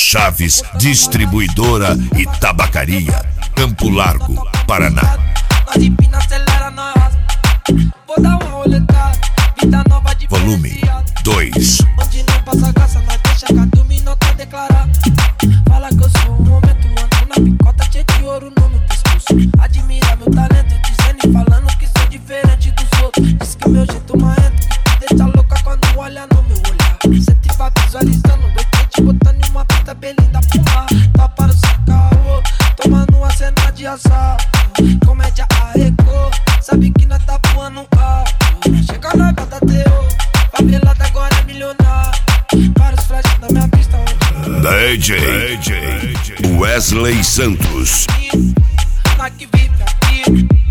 Chaves, distribuidora e tabacaria, Campo Largo, Paraná. Volume 2. Onde não passa graça, nós deixa cada minota declarar. Fala que eu sou um momento, ando na picota cheio de ouro no meu pescoço. Admira meu talento, dizendo e falando que sou diferente dos outros. Diz que meu jeito marrento que deixa louca quando olha no meu olhar. Cê te vai visualizando, dois te botando em uma pista bem linda fumar. Tá para o seu caô, tomando uma cena de assalto. Comédia arrecou, sabe que nós tá voando alto. Chega na gata teu, favelada agora é milionário. Vários flashes na minha pista DJ Wesley Santos. Na que vive aqui.